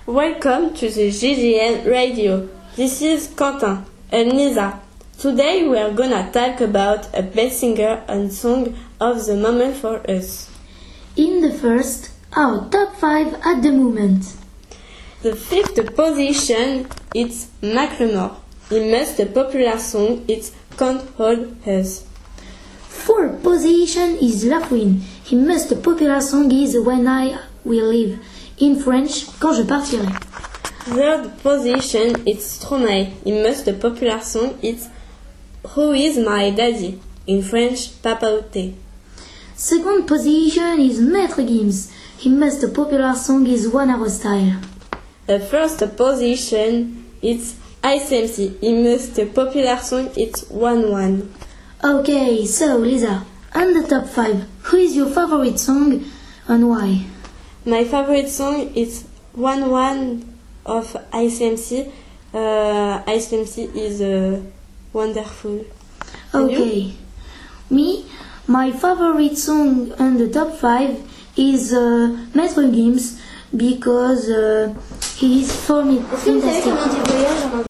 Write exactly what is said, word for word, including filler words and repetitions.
Welcome to the G G N Radio. This is Quentin and Lisa. Today we are gonna talk about a best singer and song of the moment for us. In the first, our top five at the moment. The fifth position is Macklemore. In most popular song it's Can't Hold Us. Fourth position is La Fouine. His most popular song is When I Will Leave. In French, Quand je partirai. Third position is Stromae. In most popular song it's Who Is My Daddy? In French, Papa Outé. Second position is Maître Gims. His most popular song is One Hour Style. The first position is I C M C. In most popular song it's One One. Okay, so Lisa, on the top five, who is your favorite song and why? My favorite song is One One of I C M C. Uh, I C M C is uh, wonderful. And Okay. you? Me, my favorite song on the top five is uh, Maître Gims because uh, he is for me fantastic.